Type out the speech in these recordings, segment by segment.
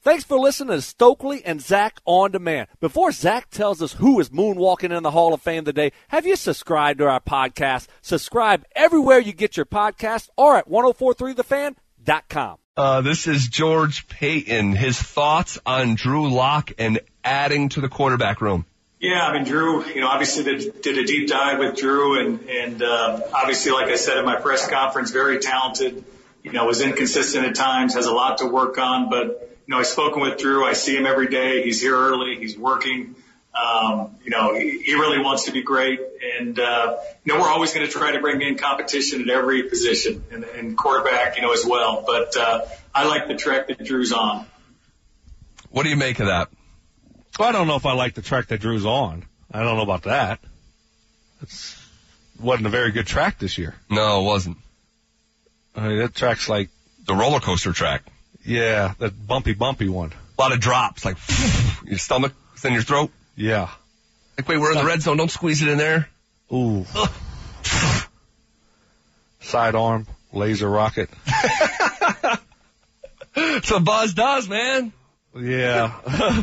Thanks for listening to Stokely and Zach On Demand. Before Zach tells us who is moonwalking in the Hall of Fame today, have you subscribed to our podcast? Subscribe everywhere you get your podcast or at 1043thefan.com. This is George Payton. His thoughts on Drew Lock and adding to the quarterback room. Yeah, I mean, Drew, obviously did a deep dive with Drew and obviously, like I said in my press conference, very talented, was inconsistent at times, has a lot to work on, but I've spoken with Drew. I see him every day. He's here early. He's working. He really wants to be great. And, we're always going to try to bring in competition at every position and quarterback, as well. But, I like the track that Drew's on. What do you make of that? Well, I don't know if I like the track that Drew's on. I don't know about that. It wasn't a very good track this year. No, it wasn't. I mean, that track's like the roller coaster track. Yeah, that bumpy one. A lot of drops, like your stomach, it's in your throat. Yeah. Like, wait, we're in the red zone. Don't squeeze it in there. Ooh. Sidearm, laser rocket. That's what Buzz does, man. Yeah.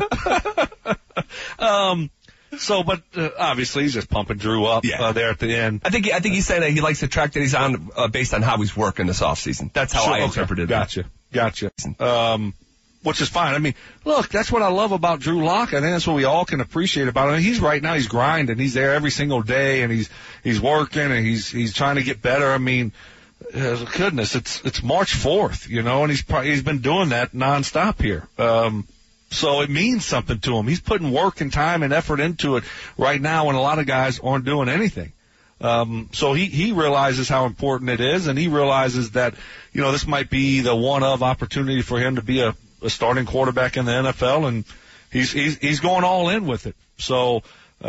But obviously he's just pumping Drew up there at the end. I think he's saying that he likes the track that he's on based on how he's working this offseason. That's how I interpreted it. Gotcha. Which is fine. I mean, look, that's what I love about Drew Lock. I think that's what we all can appreciate about him. He's grinding. He's there every single day, and he's working, and he's trying to get better. I mean, goodness, it's March 4th, and he's been doing that nonstop here. So it means something to him. He's putting work and time and effort into it right now when a lot of guys aren't doing anything. So he realizes how important it is, and he realizes that, this might be the one-of opportunity for him to be a starting quarterback in the NFL, and he's going all in with it. So,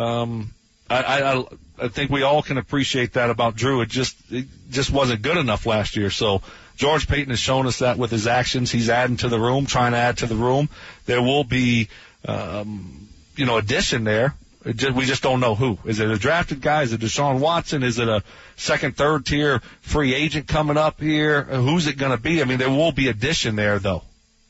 I think we all can appreciate that about Drew. It just wasn't good enough last year. So George Payton has shown us that with his actions. He's adding to the room, trying to add to the room. There will be, addition there. We just don't know who. Is it a drafted guy? Is it Deshaun Watson? Is it a second, third tier free agent coming up here? Who's it going to be? I mean, there will be addition there, though.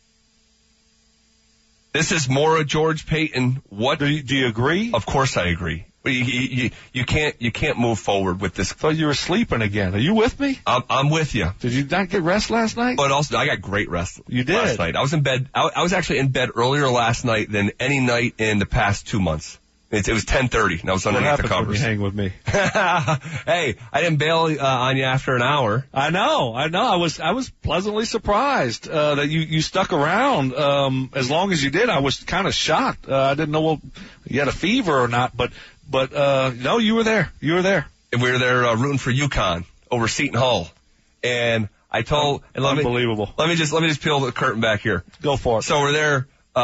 This is more a George Payton. What do you agree? Of course I agree. You can't move forward with this. I thought you were sleeping again. Are you with me? I'm with you. Did you not get rest last night? But also, I got great rest. You did? Last night. I was in bed. I was actually in bed earlier last night than any night in the past 2 months. It was 10:30, and I was underneath the covers. When you hang with me? Hey, I didn't bail on you after an hour. I know. I was pleasantly surprised that you stuck around as long as you did. I was kind of shocked. I didn't know if you had a fever or not, but no, you were there. You were there. And we were there rooting for UConn over Seton Hall, and I told. Unbelievable. Let me just peel the curtain back here. Go for it. So we're there.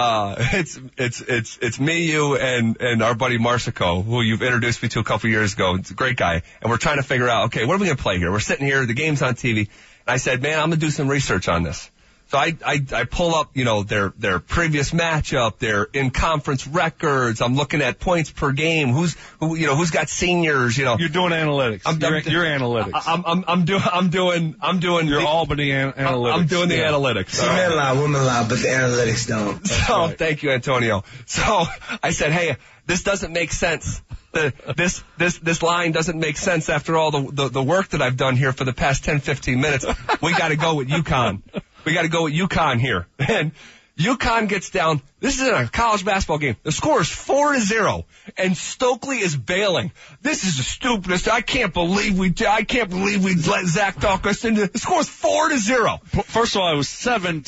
It's me, you, and our buddy Marsico, who you've introduced me to a couple years ago. It's a great guy. And we're trying to figure out, okay, what are we going to play here? We're sitting here, the game's on TV. And I said, man, I'm going to do some research on this. So I pull up, their previous matchup, their in-conference records. I'm looking at points per game. Who's got seniors, You're doing analytics. You're analytics. I'm doing your Albany analytics. I'm doing the analytics. Men lie, women lie, but the analytics don't. So thank you, Antonio. So I said, hey, this doesn't make sense. This line doesn't make sense after all the work that I've done here for the past 10, 15 minutes. We got to go with UConn. We got to go with UConn here. And UConn gets down. This is a college basketball game. The score is 4-0, and Stokely is bailing. This is the stupidest. I can't believe we let Zach talk us into. The score is 4-0. First of all, it was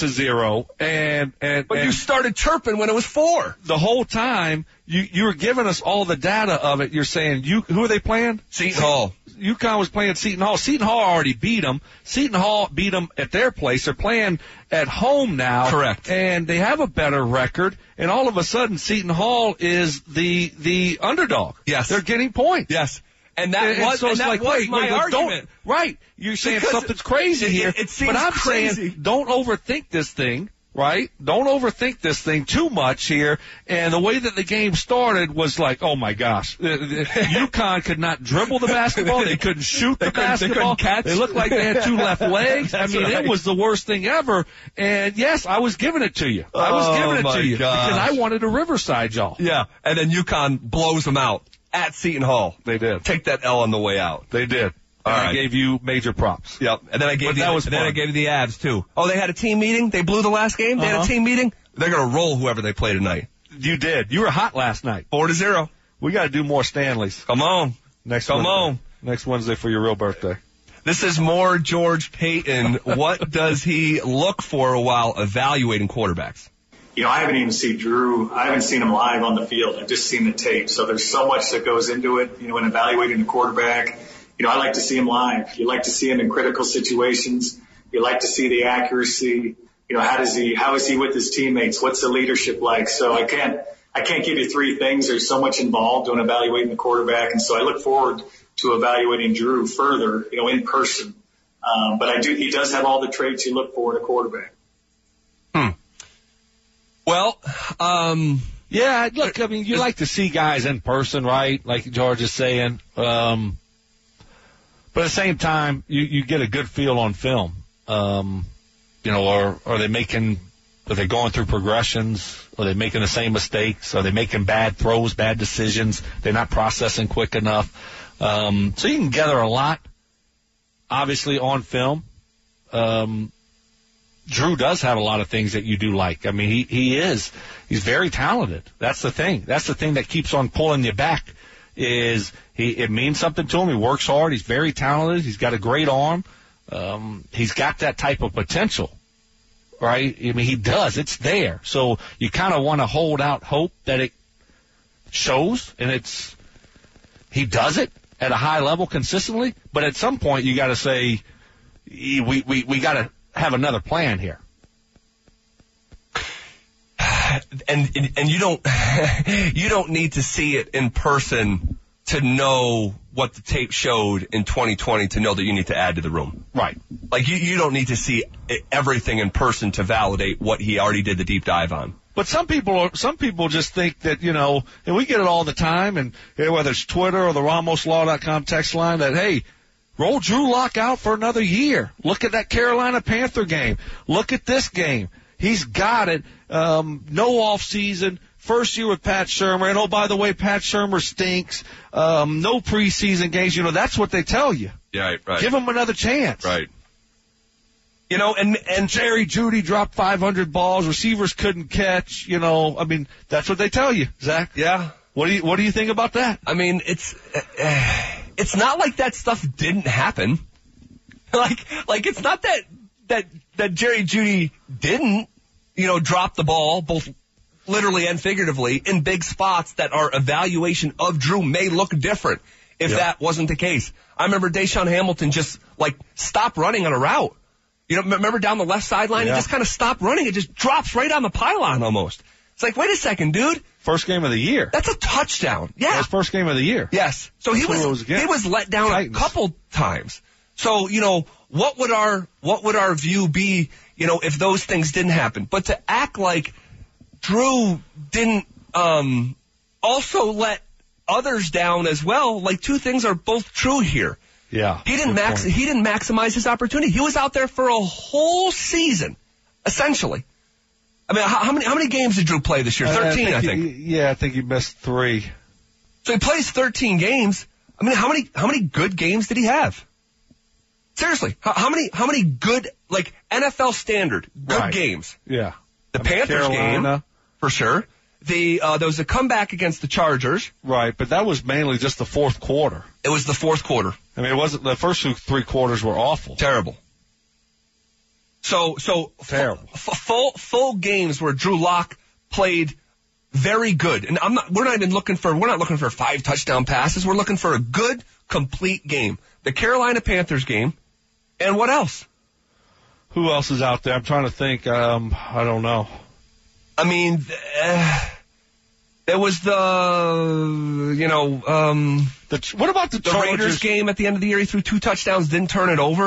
7-0, but you started chirping when it was 4. The whole time you were giving us all the data of it. You're saying who are they playing? Seton Hall. UConn was playing Seton Hall. Seton Hall already beat them. Seton Hall beat them at their place. They're playing at home now. Correct. And they have a better record. And all of a sudden, Seton Hall is the underdog. Yes. They're getting points. Yes. And that was my argument. Right. You're saying something's crazy here. It seems but I'm crazy. saying don't overthink this thing. right? Don't overthink this thing too much here. And the way that the game started was like, oh my gosh, UConn could not dribble the basketball. They couldn't shoot the basketball. They couldn't catch. They looked like they had two left legs. I mean, right. It was the worst thing ever. And yes, I was giving it to you. Because I wanted a Riverside, y'all. Yeah, and then UConn blows them out at Seton Hall. They did. Take that L on the way out. They did. All right. I gave you major props. Yep. And then I gave I gave you the Avs too. Oh, they had a team meeting. They blew the last game. They had a team meeting. They're gonna roll whoever they play tonight. You did. You were hot last night. 4-0. We got to do more Stanleys. Come on. Next Wednesday for your real birthday. This is more George Payton. What does he look for while evaluating quarterbacks? You know, I haven't even seen Drew. I haven't seen him live on the field. I've just seen the tape. So there's so much that goes into it, you know, in evaluating the quarterback. You know, I like to see him live. You like to see him in critical situations. You like to see the accuracy. You know, how is he with his teammates? What's the leadership like? So I can't give you three things. There's so much involved in evaluating the quarterback. And so I look forward to evaluating Drew further, you know, in person. But he does have all the traits you look for in a quarterback. Well, yeah, look, I mean, you like to see guys in person, right? Like George is saying. But at the same time, you get a good feel on film. You know, are they going through progressions? Are they making the same mistakes? Are they making bad throws, bad decisions? They're not processing quick enough. So you can gather a lot, obviously, on film. Drew does have a lot of things that you do like. I mean, he's very talented. That's the thing. That's the thing that keeps on pulling you back. It means something to him. He works hard. He's very talented. He's got a great arm. He's got that type of potential, right? I mean, he does. It's there. So you kind of want to hold out hope that it shows, and he does it at a high level consistently. But at some point, you got to say, we got to have another plan here. And you don't need to see it in person to know what the tape showed in 2020 to know that you need to add to the room. Right. Like you don't need to see everything in person to validate what he already did the deep dive on. But some people just think that, you know, and we get it all the time, and whether it's Twitter or the RamosLaw.com text line, that, hey, roll Drew Lock out for another year. Look at that Carolina Panther game. Look at this game. He's got it. No off season. First year with Pat Shurmur. And, oh, by the way, Pat Shurmur stinks. No preseason games. You know, that's what they tell you. Yeah, right. Give him another chance. Right. You know, and Jerry Jeudy dropped 500 balls. Receivers couldn't catch. You know, I mean, that's what they tell you, Zach. Yeah. What do you think about that? I mean, it's not like that stuff didn't happen. Like it's not that Jerry Jeudy didn't, you know, drop the ball, both literally and figuratively, in big spots that our evaluation of Drew may look different if that wasn't the case. I remember Deshaun Hamilton just, like, stopped running on a route. You know, remember down the left sideline? He just kind of stopped running. It just drops right on the pylon almost. It's like, wait a second, dude. First game of the year. That's a touchdown. Yeah. That's first game of the year. Yes. So he was let down Titans a couple times. So, you know, what would our view be, you know, if those things didn't happen? But to act like Drew didn't also let others down as well, like, two things are both true here. Yeah. He didn't maximize his opportunity. He was out there for a whole season, essentially. I mean, how many games did Drew play this year? 13, I think. I think he missed 3. So he plays 13 games. I mean, how many good games did he have? Seriously, how many good, like, NFL standard good games? Yeah. The Panthers game, for sure. There was a comeback against the Chargers. Right, but that was mainly just the fourth quarter. It was the fourth quarter. I mean, it wasn't, the first 3 quarters were awful. Terrible. So terrible. Full games where Drew Lock played very good. And we're not looking for 5 touchdown passes. We're looking for a good, complete game. The Carolina Panthers game. And what else? Who else is out there? I'm trying to think. I don't know. I mean, there was what about the Chargers Raiders game at the end of the year? He threw 2 touchdowns, didn't turn it over.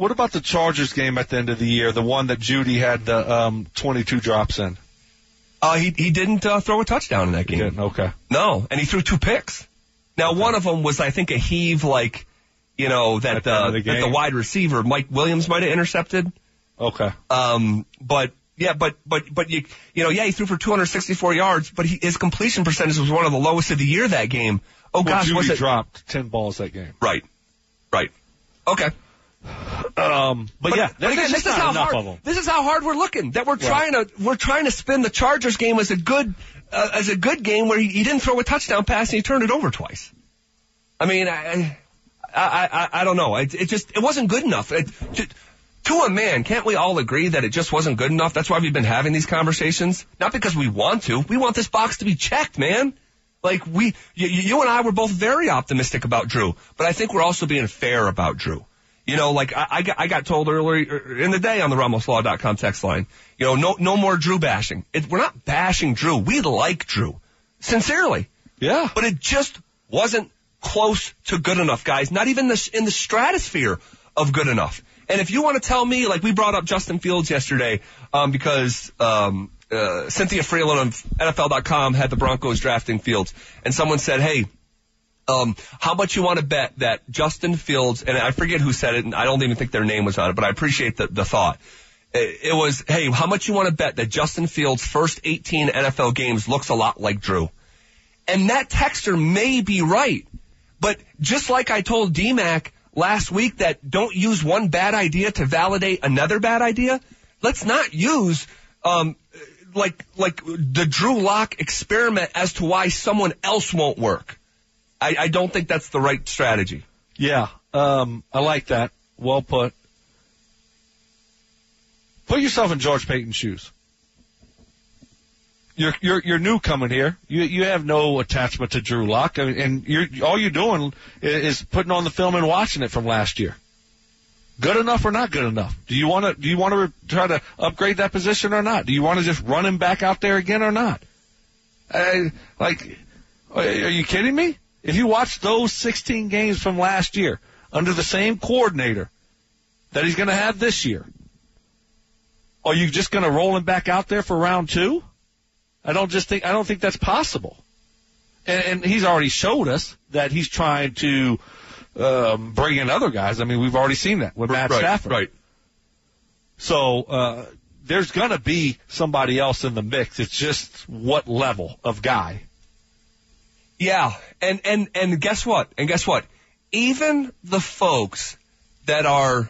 What about the Chargers game at the end of the year, the one that Judy had the 22 drops in? He didn't throw a touchdown in that game. He didn't? Okay. No, and he threw 2 picks. Now, one of them was, I think, a heave, like, that the wide receiver, Mike Williams, might have intercepted. Okay. But he threw for 264 yards, but his completion percentage was one of the lowest of the year that game. Judy dropped 10 balls that game. Right. Okay. But again, this is how hard. Of them. This is how hard we're looking. That we're trying to spin the Chargers game as a good game where he didn't throw a touchdown pass and he turned it over twice. I mean, I don't know. It wasn't good enough. To a man, can't we all agree that it just wasn't good enough? That's why we've been having these conversations. Not because we want to. We want this box to be checked, man. Like you and I were both very optimistic about Drew, but I think we're also being fair about Drew. I got told earlier in the day on the RamosLaw.com text line, no more Drew bashing. We're not bashing Drew. We like Drew. Sincerely. Yeah. But it just wasn't close to good enough, guys. Not even in the stratosphere of good enough. And if you want to tell me, like we brought up Justin Fields yesterday, because Cynthia Freeland of NFL.com had the Broncos drafting Fields, and someone said, hey, how much you want to bet that Justin Fields, and I forget who said it, and I don't even think their name was on it, but I appreciate the thought. It was, hey, how much you want to bet that Justin Fields' first 18 NFL games looks a lot like Drew? And that texter may be right, but just like I told D-Mac last week that don't use one bad idea to validate another bad idea, let's not use like the Drew Lock experiment as to why someone else won't work. I don't think that's the right strategy. Yeah, I like that. Well put. Put yourself in George Paton's shoes. You're new coming here. You have no attachment to Drew Lock, and all you're doing is putting on the film and watching it from last year. Good enough or not good enough? Do you want to try to upgrade that position or not? Do you want to just run him back out there again or not? Are you kidding me? If you watch those 16 games from last year under the same coordinator that he's going to have this year, are you just going to roll him back out there for round 2? I don't think that's possible. And he's already showed us that he's trying to bring in other guys. I mean, we've already seen that with Matt Stafford. Right. So there's going to be somebody else in the mix. It's just what level of guy. Yeah, and guess what? Even the folks that are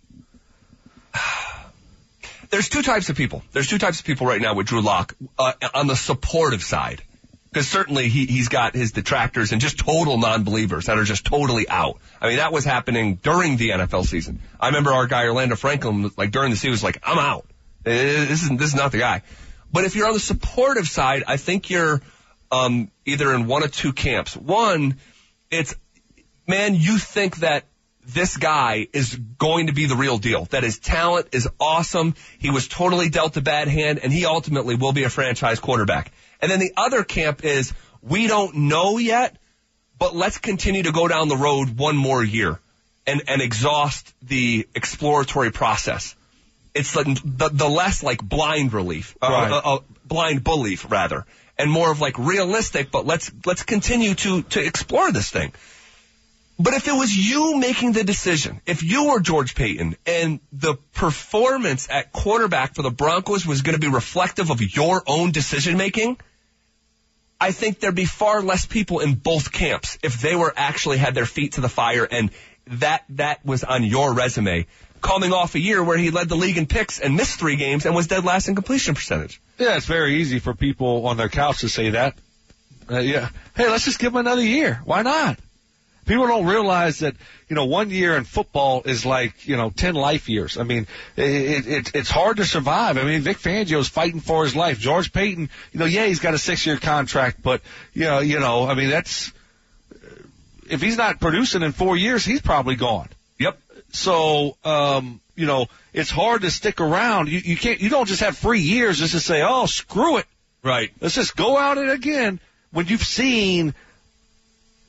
there's two types of people. There's two types of people right now with Drew Lock on the supportive side, because certainly he's got his detractors and just total non-believers that are just totally out. I mean, that was happening during the NFL season. I remember our guy Orlando Franklin, like during the season, was like, "I'm out. This is not the guy." But if you're on the supportive side, I think you're either in one of two camps. One, it's, man, you think that this guy is going to be the real deal, that his talent is awesome, he was totally dealt a bad hand, and he ultimately will be a franchise quarterback. And then the other camp is, we don't know yet, but let's continue to go down the road one more year and exhaust the exploratory process. It's like the less like blind belief, blind belief rather, and more of like realistic, but let's continue to explore this thing. But if it was you making the decision, if you were George Paton and the performance at quarterback for the Broncos was going to be reflective of your own decision making, I think there'd be far less people in both camps if they were actually had their feet to the fire and that was on your resume, coming off a year where he led the league in picks and missed 3 games and was dead last in completion percentage. Yeah, it's very easy for people on their couch to say that. Yeah. Hey, let's just give him another year. Why not? People don't realize that, 1 year in football is like, 10 life years. I mean, it's hard to survive. I mean, Vic Fangio's fighting for his life. George Paton, he's got a 6-year contract, but, I mean, that's, if he's not producing in 4 years, he's probably gone. Yep. So, it's hard to stick around. You don't just have 3 years just to say, oh, screw it. Right. Let's just go out it again when you've seen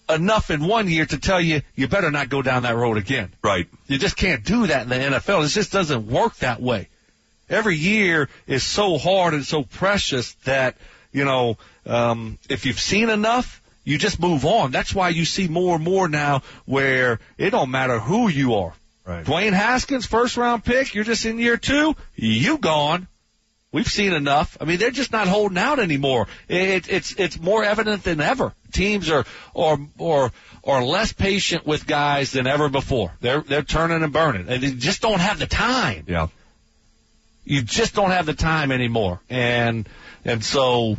enough in one year to tell you better not go down that road again. Right. You just can't do that in the NFL. It just doesn't work that way. Every year is so hard and so precious that, if you've seen enough, you just move on. That's why you see more and more now where it don't matter who you are. Right. Dwayne Haskins, first-round pick, you're just in year 2, you gone. We've seen enough. I mean, they're just not holding out anymore. It's more evident than ever. Teams are less patient with guys than ever before. They're turning and burning, and they just don't have the time. Yeah. You just don't have the time anymore, and so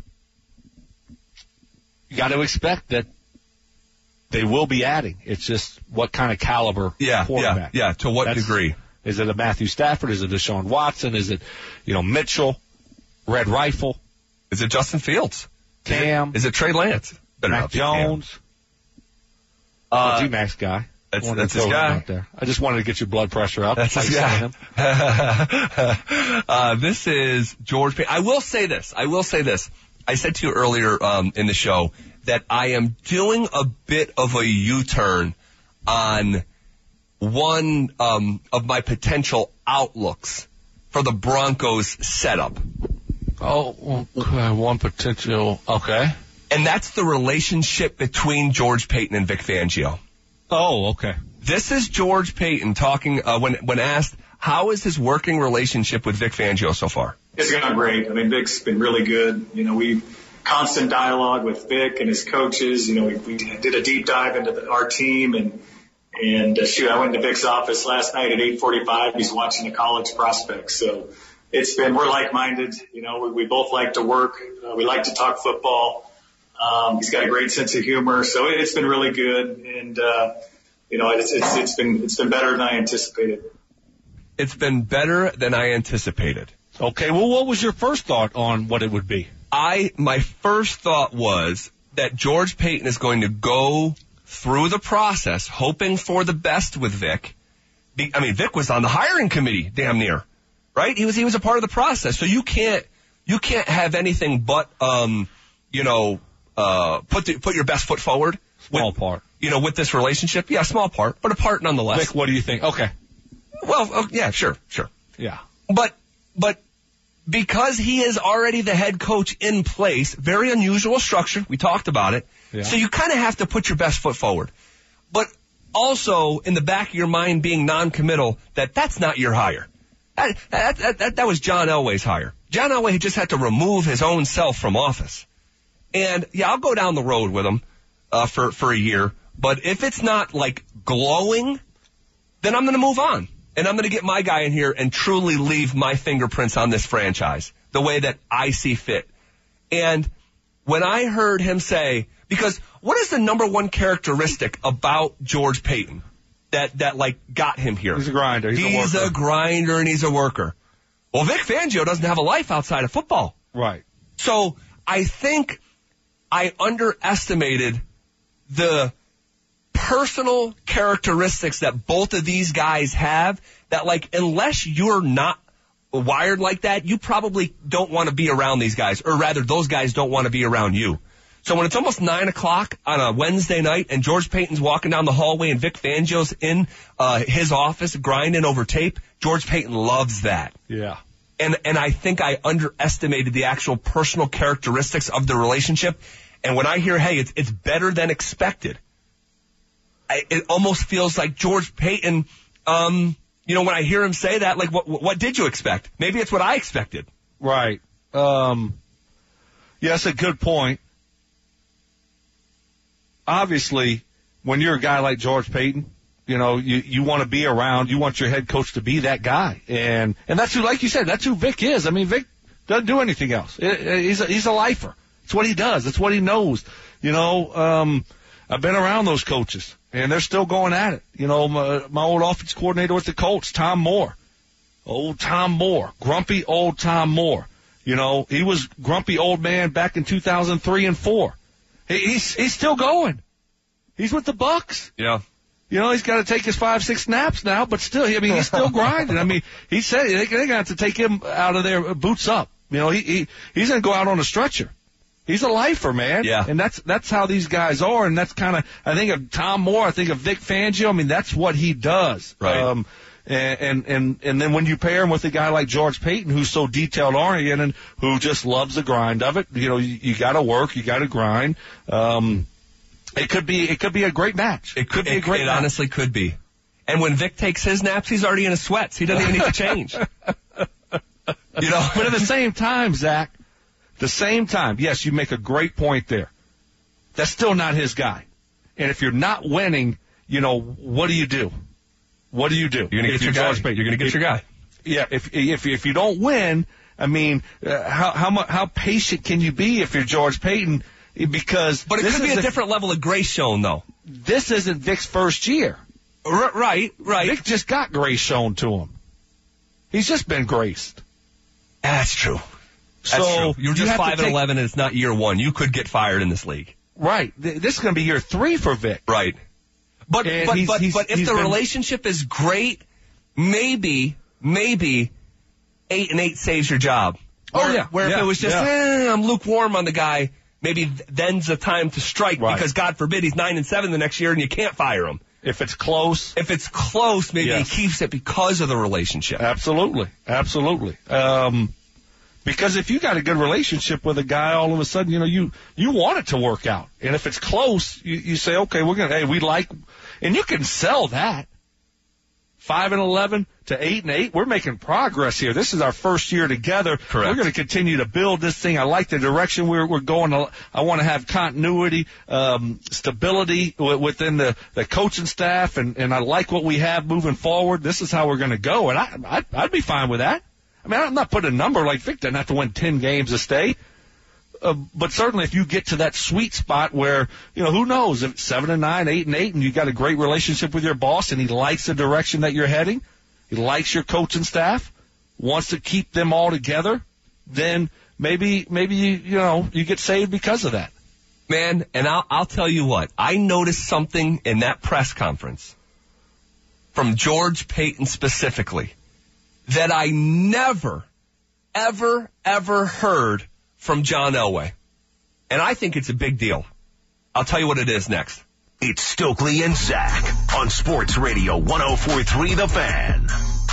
you got to expect that they will be adding. It's just what kind of caliber quarterback. Yeah. To what degree? Is it a Matthew Stafford? Is it Deshaun Watson? Is it, Mitchell, Red Rifle? Is it Justin Fields? Cam? Is it Trey Lance? Mac Jones? G-Max guy. That's his guy. Out there. I just wanted to get your blood pressure up. That's his guy. This is George Paton. I will say this. I said to you earlier in the show that I am doing a bit of a U-turn on one of my potential outlooks for the Broncos setup. Oh, okay. One potential. Okay. And that's the relationship between George Paton and Vic Fangio. Oh, okay. This is George Paton talking when asked, how is his working relationship with Vic Fangio so far? It's gone great. I mean, Vic's been really good. We constant dialogue with Vic and his coaches. We did a deep dive into our team and I went to Vic's office last night at 8:45. He's watching the college prospects. So we're like-minded. We both like to work. We like to talk football. He's got a great sense of humor. So it's been really good. And, it's been better than I anticipated. It's been better than I anticipated. Okay. Well, what was your first thought on what it would be? My first thought was that George Paton is going to go through the process, hoping for the best with Vic. Vic was on the hiring committee, damn near, right? He was a part of the process. So you can't have anything but, put your best foot forward. Small part. With this relationship. Yeah, small part, but a part nonetheless. Vic, what do you think? Okay. Well, yeah, sure. Yeah. But because he is already the head coach in place, very unusual structure. We talked about it. Yeah. So you kind of have to put your best foot forward. But also in the back of your mind being non-committal that's not your hire. That was John Elway's hire. John Elway just had to remove his own self from office. And yeah, I'll go down the road with him for a year. But if it's not like glowing, then I'm going to move on. And I'm going to get my guy in here and truly leave my fingerprints on this franchise the way that I see fit. And when I heard him say, because what is the number one characteristic about George Paton that got him here? He's a grinder. He's a grinder and he's a worker. Well, Vic Fangio doesn't have a life outside of football. Right. So I think I underestimated the personal characteristics that both of these guys have that, unless you're not wired like that, you probably don't want to be around these guys, or rather those guys don't want to be around you. So when it's almost 9 o'clock on a Wednesday night and George Paton's walking down the hallway and Vic Fangio's in his office grinding over tape, George Paton loves that. Yeah. And I think I underestimated the actual personal characteristics of the relationship. And when I hear, hey, it's better than expected, it almost feels like George Paton, when I hear him say that, what did you expect? Maybe it's what I expected. Right. Yeah, that's a good point. Obviously, when you're a guy like George Paton, you want to be around, you want your head coach to be that guy. And that's who, like you said, that's who Vic is. Vic doesn't do anything else. He's a lifer. It's what he does. It's what he knows. I've been around those coaches, and they're still going at it. My old offense coordinator with the Colts, Tom Moore. Old Tom Moore. Grumpy old Tom Moore. He was grumpy old man back in 2003 and 4. He's still going. He's with the Bucks. Yeah. He's got to take his 5-6 naps now, but still, he's still grinding. He said they're going to have to take him out of there, boots up. He's going to go out on a stretcher. He's a lifer, man. Yeah. And that's how these guys are, and that's kind of, I think of Tom Moore, I think of Vic Fangio. I mean, that's what he does. Right. And then when you pair him with a guy like George Payton, who's so detailed oriented and who just loves the grind of it, you got to work, you got to grind. It could be a great match. It honestly could be. And when Vic takes his naps, he's already in his sweats. He doesn't even need to change. But at the same time, Zach, yes, you make a great point there. That's still not his guy. And if you're not winning, what do you do? What do you do? You're going to get your guy. You're going to get your guy. Yeah, if you don't win, I mean, how patient can you be if you're George Payton? But it could be a different level of grace shown, though. This isn't Vic's first year. Right. Vic just got grace shown to him. He's just been graced. That's true. True. You're just 5-11, and it's not year one. You could get fired in this league. Right. This is going to be year 3 for Vic. Right. But if the relationship is great, maybe 8-8 saves your job. If it was just I'm lukewarm on the guy, maybe then's the time to strike because God forbid he's 9-7 the next year and you can't fire him. If it's close, maybe he keeps it because of the relationship. Absolutely. Because if you got a good relationship with a guy, all of a sudden, you want it to work out. And if it's close, you say, okay, and you can sell that. 5-11 to 8-8. We're making progress here. This is our first year together. Correct. We're going to continue to build this thing. I like the direction we're going. I want to have continuity, stability within the coaching staff, and I like what we have moving forward. This is how we're going to go, and I'd be fine with that. I mean, I'm not putting a number like Vic doesn't have to win 10 games to stay. But certainly if you get to that sweet spot where, who knows, if it's 7-9, 8-8, and you got a great relationship with your boss and he likes the direction that you're heading, he likes your coaching staff, wants to keep them all together, then maybe you get saved because of that. Man, and I'll tell you what, I noticed something in that press conference from George Payton specifically that I never, ever, ever heard from John Elway. And I think it's a big deal. I'll tell you what it is next. It's Stokely and Zach on Sports Radio 104.3 The Fan.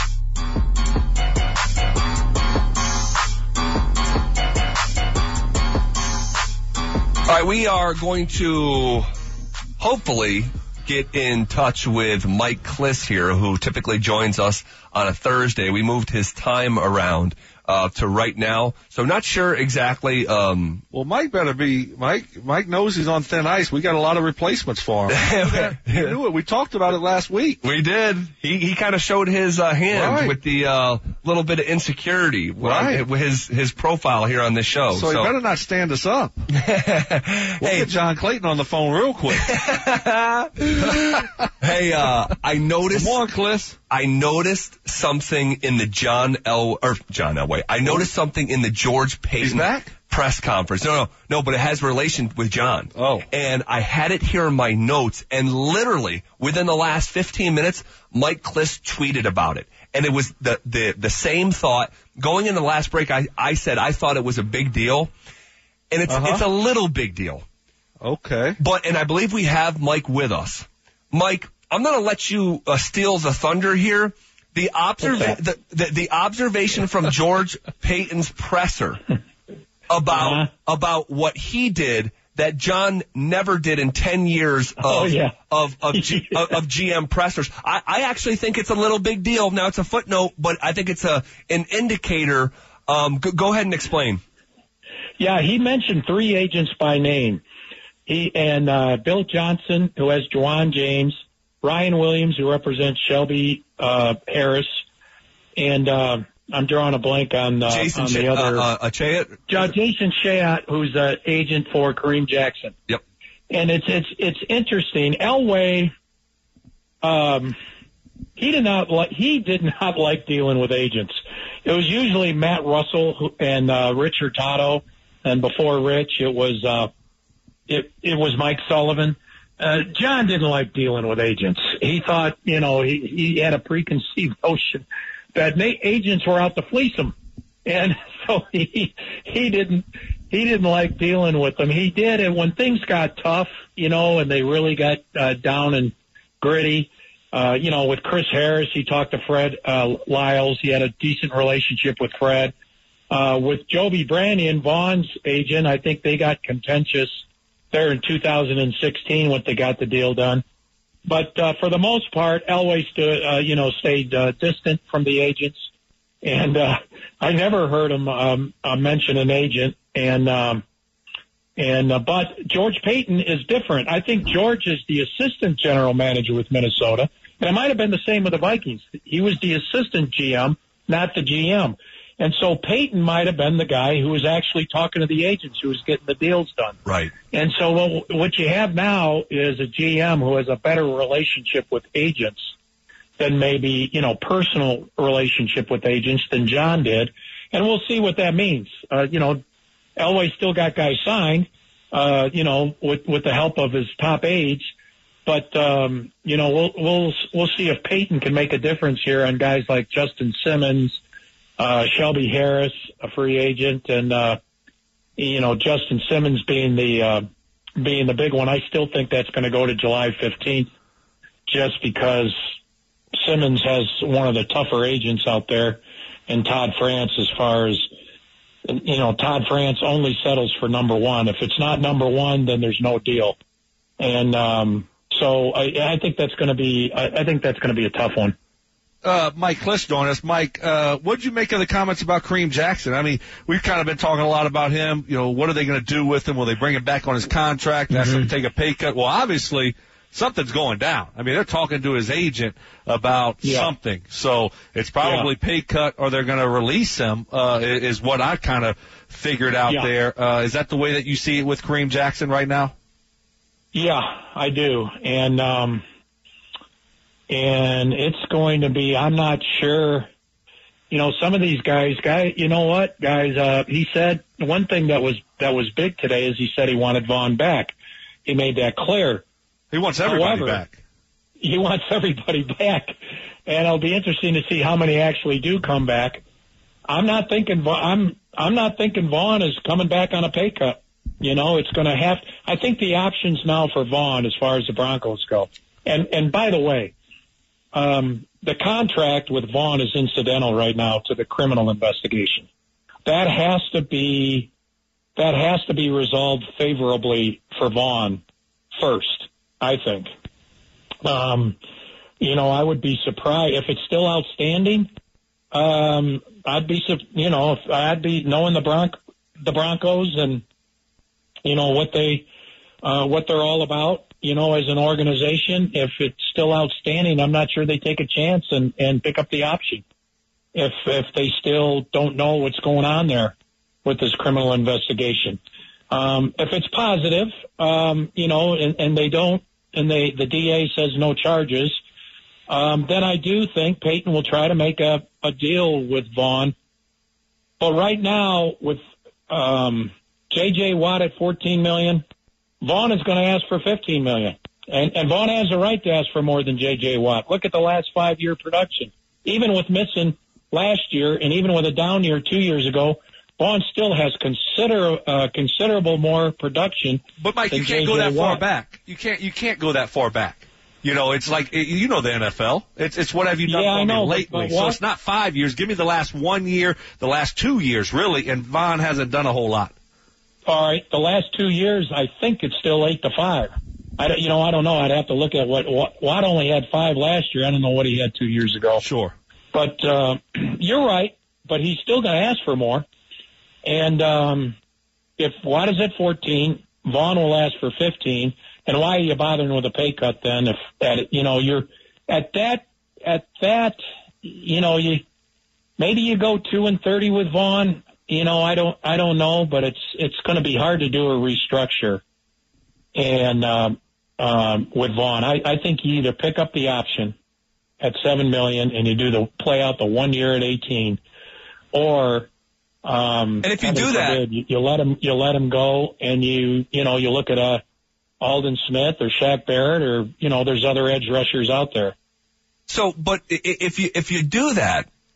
All right, we are going to hopefully get in touch with Mike Klis here, who typically joins us on a Thursday. We moved his time around to right now, so I'm not sure exactly. Well, Mike better be. Mike knows he's on thin ice. We got a lot of replacements for him. He knew it. We talked about it last week. We did. He kind of showed his hand with the little bit of insecurity with his profile here on this show. So he better not stand us up. We'll get John Clayton on the phone real quick. Hey, I noticed. Come on, Klis. I noticed something in the John Elway. I noticed something in the George Payton press conference. No, but it has relation with John. Oh. And I had it here in my notes, and literally within the last 15 minutes, Mike Klis tweeted about it. And it was the same thought. Going into the last break, I said I thought it was a big deal. And it's a little big deal. Okay. And I believe we have Mike with us. Mike, I'm going to let you steal the thunder here. The observation from George Payton's presser about what he did that John never did in 10 years of GM pressers. I actually think it's a little big deal. Now it's a footnote, but I think it's an indicator. Go ahead and explain. Yeah, he mentioned 3 agents by name. He and Bill Johnson, who has Juwan James, Ryan Williams, who represents Shelby Harris, and I'm drawing a blank on the other. Chayat? Jason Chayat, who's an agent for Kareem Jackson. Yep. And it's interesting. Elway, he did not like dealing with agents. It was usually Matt Russell and Rich Hurtado, and before Rich, it was Mike Sullivan. John didn't like dealing with agents. He thought, he had a preconceived notion that agents were out to fleece him. And so he didn't he didn't like dealing with them. He did, and when things got tough, and they really got down and gritty, with Chris Harris, he talked to Fred Lyles. He had a decent relationship with Fred. With Joby Brannion, Vaughn's agent, I think they got contentious there in 2016 when they got the deal done. But for the most part, Elway stayed distant from the agents, and I never heard him mention an agent. But George Payton is different. I think George is the assistant general manager with Minnesota, and it might have been the same with the Vikings. He was the assistant GM, not the GM. And so Payton might have been the guy who was actually talking to the agents, who was getting the deals done. Right. And so what you have now is a GM who has a better relationship with agents than maybe, personal relationship with agents than John did. And we'll see what that means. Elway still got guys signed, with the help of his top aides. But, we'll see if Payton can make a difference here on guys like Justin Simmons, Shelby Harris, a free agent, and Justin Simmons being the big one. I still think that's going to go to July 15th, just because Simmons has one of the tougher agents out there, and Todd France. As far as Todd France only settles for number one. If it's not number one, then there's no deal. And so I think that's going to be a tough one. Mike Kliss joined us. Mike, what did you make of the comments about Kareem Jackson? I mean, we've kind of been talking a lot about him. What are they going to do with him? Will they bring him back on his contract and ask him to take a pay cut? Well, obviously, something's going down. I mean, they're talking to his agent about something. So it's probably pay cut or they're going to release him, is what I kind of figured out there. Is that the way that you see it with Kareem Jackson right now? Yeah, I do. And it's going to be, I'm not sure, some of these guys, you know what, guys, he said one thing that was big today is he said he wanted Vaughn back. He made that clear. He wants everybody back. He wants everybody back. And it'll be interesting to see how many actually do come back. I'm not thinking Vaughn is coming back on a pay cut. It's going to have, I think the options now for Vaughn as far as the Broncos go. And by the way, the contract with Vaughn is incidental right now to the criminal investigation. That has to be resolved favorably for Vaughn first, I think. I would be surprised if it's still outstanding. I'd be knowing the Broncos and what they're all about. As an organization, if it's still outstanding, I'm not sure they take a chance and pick up the option if they still don't know what's going on there with this criminal investigation. If it's positive, and they don't, and the DA says no charges, then I do think Payton will try to make a deal with Vaughn. But right now, with J.J. Watt at $14 million, Vaughn is going to ask for $15 million. And Vaughn has a right to ask for more than J.J. Watt. Look at the last 5-year production. Even with missing last year and even with a down year 2 years ago, Vaughn still has considerable more production. But Mike, you can't go that far back. You can't go that far back. It's like, the NFL. It's what have you done for me lately. So it's not 5 years. Give me the last 1 year, the last 2 years, really, and Vaughn hasn't done a whole lot. All right, the last 2 years, I think it's still 8-5. I don't know. I'd have to look at what Watt only had 5 last year. I don't know what he had 2 years ago. Sure. But you're right, but he's still going to ask for more. And if Watt is at 14, Vaughn will ask for 15. And why are you bothering with a pay cut then? If you're at that, maybe you go 2-30 with Vaughn. I don't know, but it's going to be hard to do a restructure. And with Vaughn, I think you either pick up the option at $7 million and you do play out the 1 year at 18, or and if you do that, you let him go, and you look at Aldon Smith or Shaq Barrett, or there's other edge rushers out there. So, but if you do that,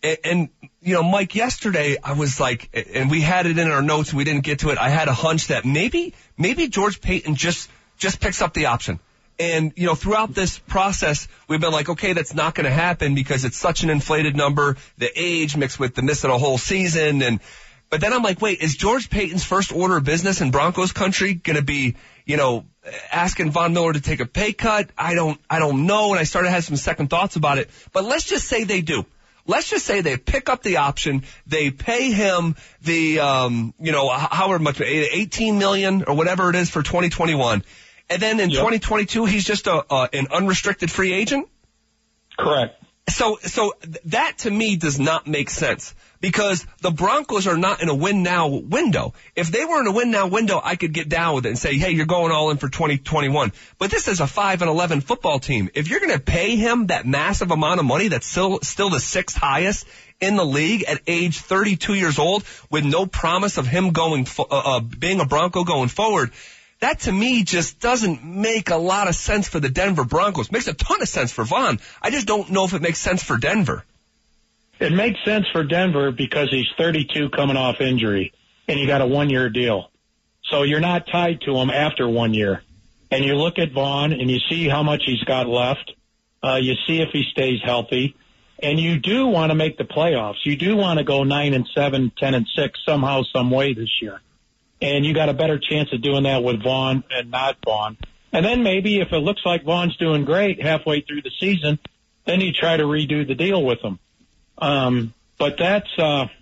And Mike, yesterday I was like, and we had it in our notes and we didn't get to it. I had a hunch that maybe George Paton just picks up the option. And, throughout this process, we've been like, okay, that's not going to happen because it's such an inflated number, the age mixed with the miss of a whole season. But then I'm like, wait, is George Paton's first order of business in Broncos country going to be, asking Von Miller to take a pay cut? I don't know. And I started to have some second thoughts about it. But let's just say they do. Let's just say they pick up the option. They pay him the, however much, $18 million or whatever it is for 2021. And then in 2022, he's just an unrestricted free agent? Correct. So that to me does not make sense because the Broncos are not in a win-now window. If they were in a win-now window, I could get down with it and say, hey, you're going all in for 2021. But this is a 5-11 football team. If you're going to pay him that massive amount of money that's still the sixth highest in the league at age 32 years old with no promise of him being a Bronco going forward, that to me just doesn't make a lot of sense for the Denver Broncos. Makes a ton of sense for Von. I just don't know if it makes sense for Denver. It makes sense for Denver because he's 32 coming off injury, and you got a 1-year deal. So you're not tied to him after 1 year. And you look at Von, and you see how much he's got left. You see if he stays healthy. And you do want to make the playoffs. You do want to go 9-7, 10-6 somehow, some way this year. And you got a better chance of doing that with Vaughn and not Vaughn. And then maybe if it looks like Vaughn's doing great halfway through the season, then you try to redo the deal with him. But that's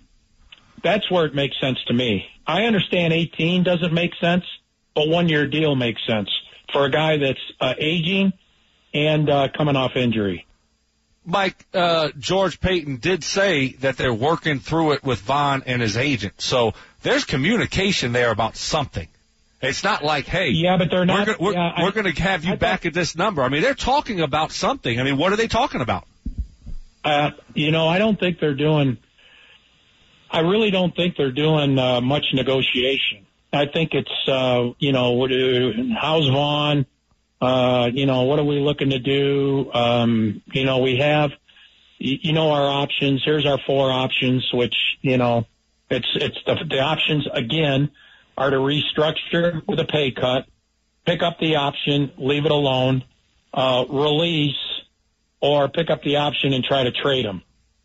where it makes sense to me. I understand 18 doesn't make sense, but 1-year deal makes sense for a guy that's aging and coming off injury. Mike, George Paton did say that they're working through it with Von and his agent. So there's communication there about something. It's not like, hey, yeah, but they're not. We're going to have you back at this number. I mean, they're talking about something. I mean, what are they talking about? I don't think they're doing. I really don't think they're doing much negotiation. I think it's, how's Vaughn? What are we looking to do? We have, our options. Here's our 4 options, which, it's the options again are to restructure with a pay cut, pick up the option, leave it alone, release, or pick up the option and try to trade them.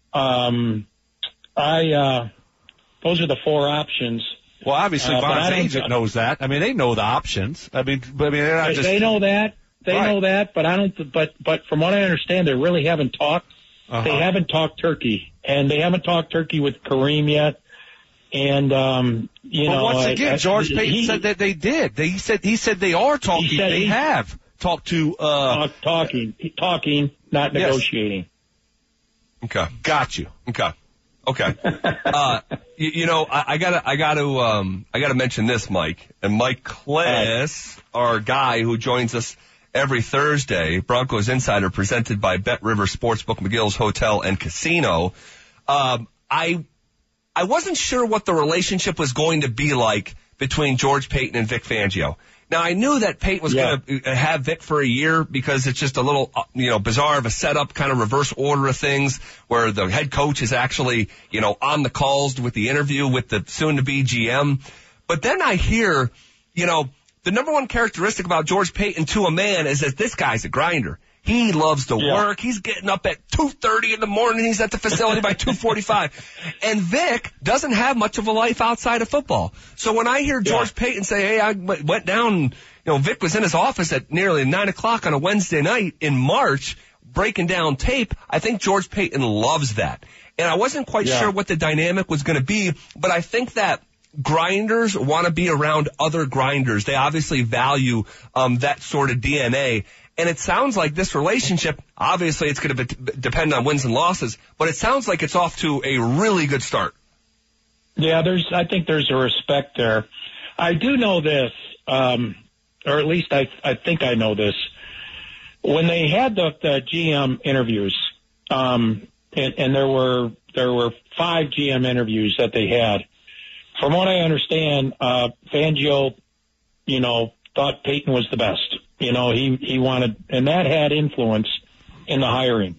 Those are the 4 options. Well, obviously, Von's agent knows that. I mean, they know the options. I mean, they're not just. They know that. They know that, but I don't. But from what I understand, they really haven't talked. Uh-huh. They haven't talked turkey, and they haven't talked turkey with Kareem yet. And once again, George Paton said that they did. He said they are talking. They have talked to talking, not negotiating. Okay, got you. Okay. I gotta mention this, Mike. And Mike Klass, our guy who joins us every Thursday, Broncos Insider, presented by Bet River Sportsbook, McGill's Hotel and Casino. I wasn't sure what the relationship was going to be like between George Paton and Vic Fangio. Now, I knew that Paton was going to have Vic for a year because it's just a little, bizarre of a setup, kind of reverse order of things where the head coach is actually, on the calls with the interview with the soon-to-be GM. But then I hear, the number one characteristic about George Paton to a man is that this guy's a grinder. He loves to work. He's getting up at 2:30 in the morning. He's at the facility by 2:45. And Vic doesn't have much of a life outside of football. So when I hear George Paton say, hey, I went down, Vic was in his office at nearly 9 o'clock on a Wednesday night in March breaking down tape, I think George Paton loves that. And I wasn't quite sure what the dynamic was going to be, but I think that grinders want to be around other grinders. They obviously value that sort of DNA. And it sounds like this relationship, obviously it's going to depend on wins and losses, but it sounds like it's off to a really good start. Yeah, I think there's a respect there. I do know this, or at least I think I know this. When they had the GM interviews, and there were 5 GM interviews that they had. From what I understand, Fangio, thought Paton was the best. He wanted, and that had influence in the hiring.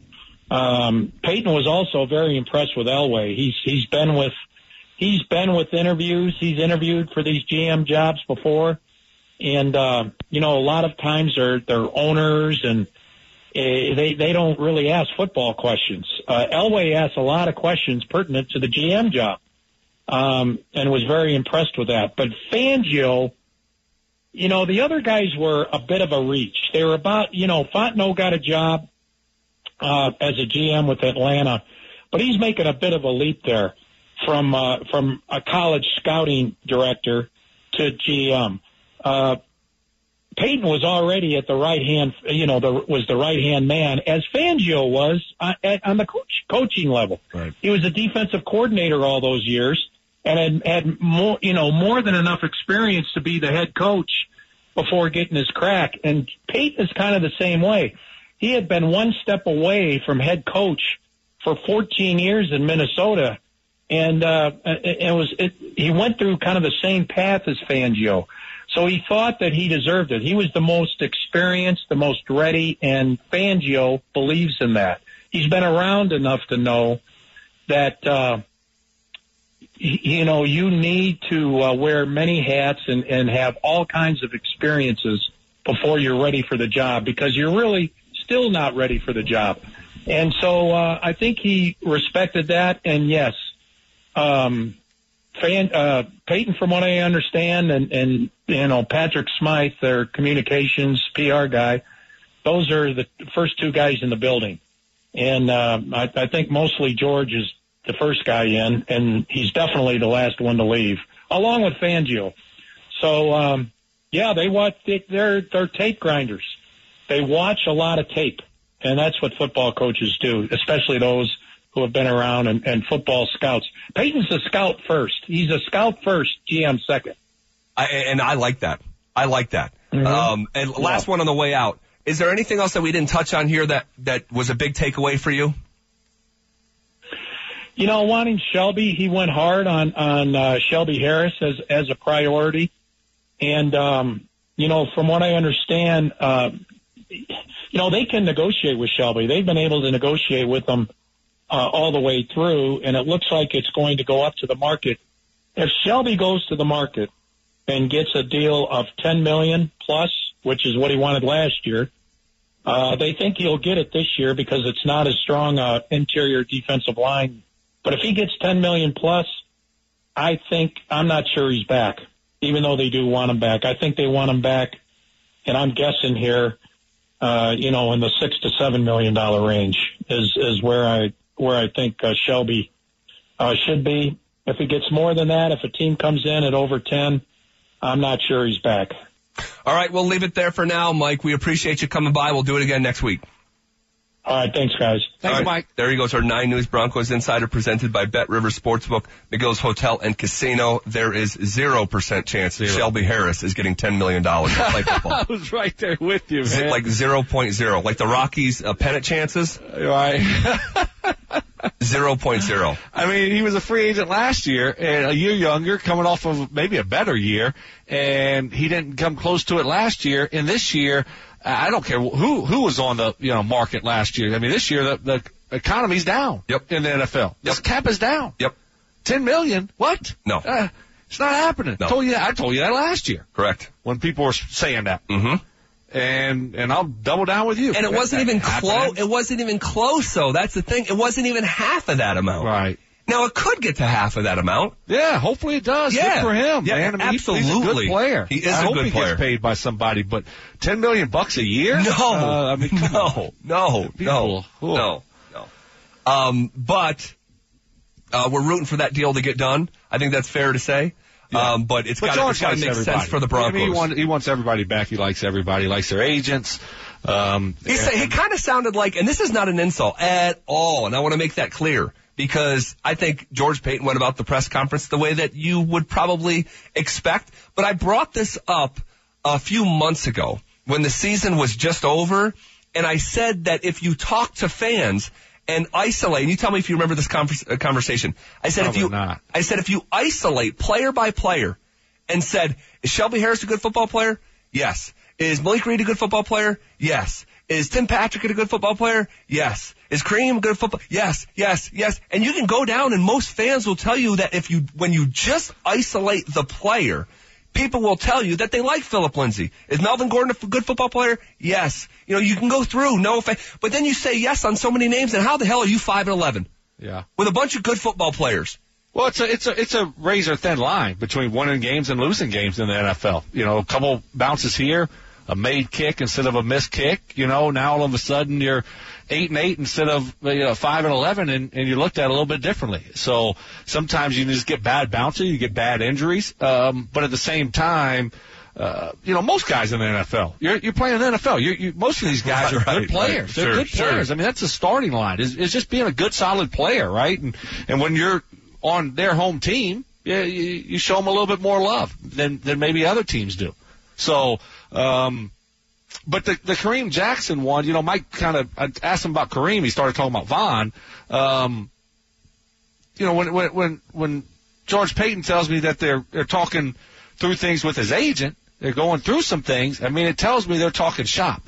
Peyton was also very impressed with Elway. He's been with interviews. He's interviewed for these GM jobs before. And, a lot of times they're owners and they don't really ask football questions. Elway asks a lot of questions pertinent to the GM job, and was very impressed with that. But Fangio, the other guys were a bit of a reach. They were about, Fontenot got a job as a GM with Atlanta, but he's making a bit of a leap there from a college scouting director to GM. Peyton was already at the right hand, was the right hand man, as Fangio was on the coaching level. Right. He was a defensive coordinator all those years and had more than enough experience to be the head coach before getting his crack. And Peyton is kind of the same way. He had been one step away from head coach for 14 years in Minnesota, and he went through kind of the same path as Fangio. So he thought that he deserved it. He was the most experienced, the most ready, and Fangio believes in that. He's been around enough to know that, you need to wear many hats and have all kinds of experiences before you're ready for the job, because you're really still not ready for the job. And so I think he respected that, and yes, Peyton, from what I understand, and Patrick Smythe, their communications PR guy, those are the first two guys in the building. And I think mostly George is the first guy in, and he's definitely the last one to leave, along with Fangio. So, they're tape grinders. They watch a lot of tape, and that's what football coaches do, especially those who have been around and football scouts. Peyton's a scout first. He's a scout first, GM second. I like that. Mm-hmm. And last one on the way out. Is there anything else that we didn't touch on here that was a big takeaway for you? Wanting Shelby, he went hard on Shelby Harris as a priority. And, from what I understand, they can negotiate with Shelby. They've been able to negotiate with him all the way through, and it looks like it's going to go up to the market. If Shelby goes to the market and gets a deal of $10 million plus, which is what he wanted last year, they think he'll get it this year because it's not as strong interior defensive line. But if he gets $10 million plus, I'm not sure he's back, even though they do want him back. I think they want him back, and I'm guessing here, in the $6 to $7 million range is where I think Shelby should be. If he gets more than that, if a team comes in at over 10, I'm not sure he's back. All right, we'll leave it there for now, Mike. We appreciate you coming by. We'll do it again next week. All right, thanks, guys. Thanks, Mike. There he goes, our 9 News Broncos Insider presented by Bet River Sportsbook, McGill's Hotel and Casino. There is 0% chance Shelby Harris is getting $10 million to play football. I was right there with you, man. Like 0.0, like the Rockies' pennant chances. Right. 0.0. I mean, he was a free agent last year, and a year younger, coming off of maybe a better year, and he didn't come close to it last year. And this year, I don't care who was on the market last year. I mean, this year the economy's down. Yep. In the NFL. Yep. The cap is down. Yep. $10 million. What? No. It's not happening. No. I told you that last year. Correct. When people were saying that. Mm-hmm. And I'll double down with you. And it wasn't even close. It wasn't even close, though. That's the thing. It wasn't even half of that amount. Right. Now, it could get to half of that amount. Yeah, hopefully it does. Yeah. Good for him, yeah, man. I mean, absolutely. He's a good player. He is I a hope good he player. gets paid by somebody, but $10 million a year? No. I mean, come on. No. But we're rooting for that deal to get done. I think that's fair to say. Yeah. But it's got to make sense for the Broncos. I mean, he wants everybody back. He likes everybody. He likes their agents. He kind of sounded like, and this is not an insult at all, and I want to make that clear, because I think George Payton went about the press conference the way that you would probably expect. But I brought this up a few months ago when the season was just over, and I said that if you talk to fans and isolate, and you tell me if you remember this conversation. I said if you isolate player by player and said, is Shelby Harris a good football player? Yes. Is Malik Reed a good football player? Yes. Is Tim Patrick a good football player? Yes. Is Kareem a good football? Yes, yes, yes. And you can go down, and most fans will tell you that when you just isolate the player, people will tell you that they like Phillip Lindsay. Is Melvin Gordon a good football player? Yes. You can go through, but then you say yes on so many names, and how the hell are you 5-11? Yeah. With a bunch of good football players. Well, it's a razor thin line between winning games and losing games in the NFL. A couple bounces here, a made kick instead of a missed kick. Now all of a sudden you're 8-8 instead of 5-11, and you looked at it a little bit differently. So sometimes you just get bad bounces, you get bad injuries. But at the same time, most guys in the NFL, you're playing in the NFL. Most of these guys are good players. Right. They're good players. I mean, that's the starting line. It's just being a good, solid player, right? And when you're on their home team, you show them a little bit more love than maybe other teams do. So, but the Kareem Jackson one, Mike I asked him about Kareem. He started talking about Von. When George Payton tells me that they're talking through things with his agent, they're going through some things. I mean, it tells me they're talking shop.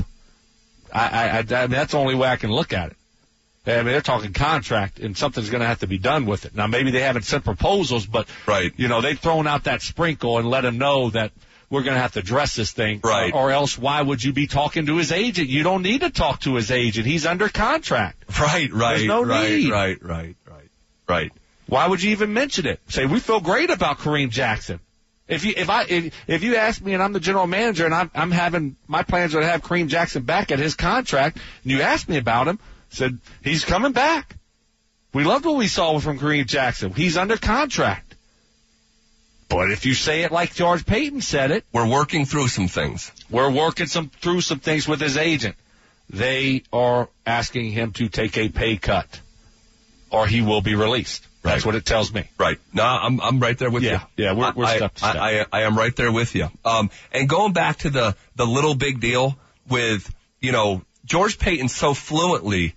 I mean, that's the only way I can look at it. I mean, they're talking contract, and something's going to have to be done with it. Now, maybe they haven't sent proposals, but right. They've thrown out that sprinkle and let him know that we're going to have to address this thing. Right. Or else why would you be talking to his agent? You don't need to talk to his agent. He's under contract. Right. There's no need. Right. Why would you even mention it? Say, we feel great about Kareem Jackson. If you ask me and I'm the general manager and I'm having my plans are to have Kareem Jackson back at his contract, and you ask me about him, said he's coming back. We loved what we saw from Kareem Jackson. He's under contract. But if you say it like George Payton said it, we're working through some things. We're working through some things with his agent. They are asking him to take a pay cut, or he will be released. That's what it tells me. Right. No, I'm right there with you. Yeah, we're step to step. I am right there with you. And going back to the little big deal with, George Payton so fluently,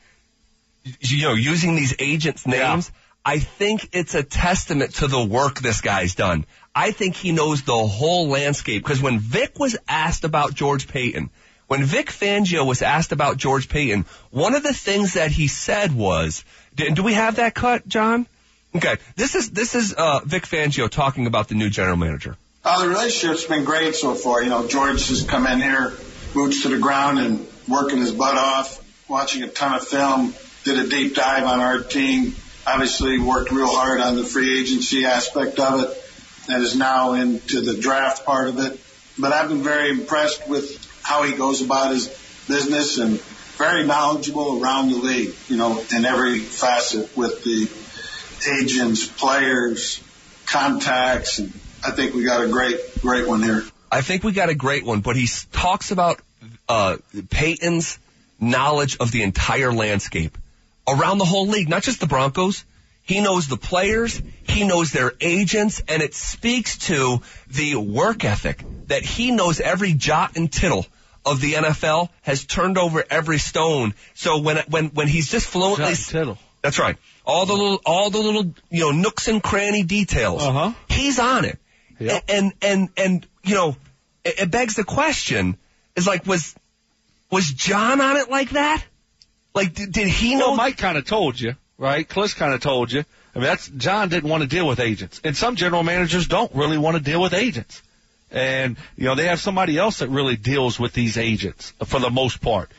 using these agents' names, I think it's a testament to the work this guy's done. I think he knows the whole landscape, because when Vic was asked about George Payton, when Vic Fangio was asked about George Payton, one of the things that he said was, do we have that cut, John? Okay, this is Vic Fangio talking about the new general manager. The relationship's been great so far. George has come in here, boots to the ground, and working his butt off, watching a ton of film, did a deep dive on our team, obviously worked real hard on the free agency aspect of it, and is now into the draft part of it. But I've been very impressed with how he goes about his business, and very knowledgeable around the league, in every facet with the agents, players, contacts, and I think we got a great one here. I think we got a great one, but he talks about Payton's knowledge of the entire landscape around the whole league, not just the Broncos. He knows the players, he knows their agents, and it speaks to the work ethic that he knows every jot and tittle of the NFL, has turned over every stone. So when he's just fluently, that's right. All the little nooks and cranny details. He's on it. Yep. And it begs the question, is like, was John on it like that? Like, did he know? Well, Mike kind of told you, right? Cliff kind of told you. I mean, John didn't want to deal with agents, and some general managers don't really want to deal with agents. And, they have somebody else that really deals with these agents for the most part.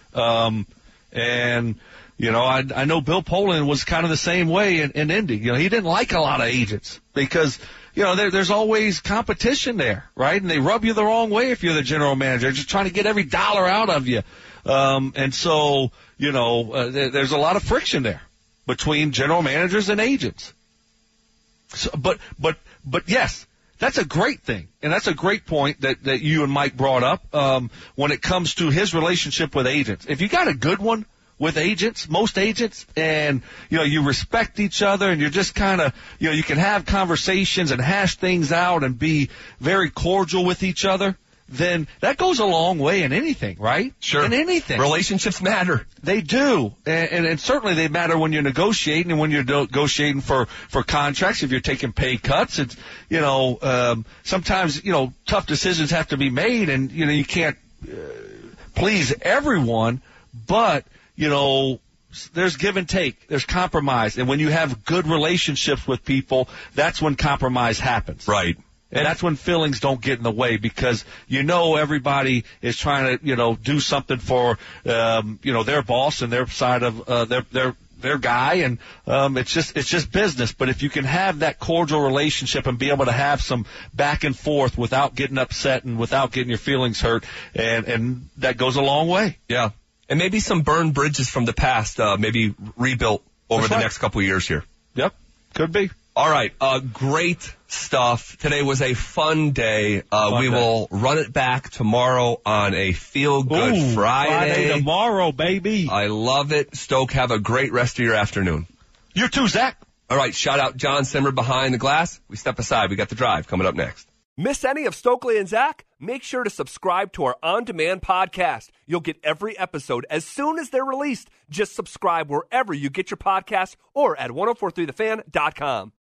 I know Bill Poland was kind of the same way in Indy. He didn't like a lot of agents because, there's always competition there, right? And they rub you the wrong way if you're the general manager. They're just trying to get every dollar out of you. And so, there's a lot of friction there between general managers and agents. So, but yes, that's a great thing. And that's a great point that you and Mike brought up, when it comes to his relationship with agents. If you got a good one with agents, most agents, and, you respect each other, and you're just kind of, you can have conversations and hash things out and be very cordial with each other, then that goes a long way in anything, right? Sure. In anything. Relationships matter. They do. And certainly they matter when you're negotiating, and when you're negotiating for contracts. If you're taking pay cuts, it's, sometimes, tough decisions have to be made, and, you can't please everyone. but, you know, there's give and take. There's compromise. And when you have good relationships with people, that's when compromise happens. Right. And that's when feelings don't get in the way, because you know everybody is trying to, you know, do something for, you know, their boss and their side of their guy, and it's just business. But if you can have that cordial relationship and be able to have some back and forth without getting upset and without getting your feelings hurt, and that goes a long way. Yeah. And maybe some burned bridges from the past, maybe rebuilt over the next couple of years here. Yep. Could be. All right. Great stuff. Today was a fun day. We will run it back tomorrow on a Feel Good Friday. Tomorrow, baby. I love it. Stoke, have a great rest of your afternoon. You too, Zach. All right. Shout out John Simmer behind the glass. We step aside. We got The Drive coming up next. Miss any of Stokely and Zach? Make sure to subscribe to our on-demand podcast. You'll get every episode as soon as they're released. Just subscribe wherever you get your podcasts or at 1043thefan.com.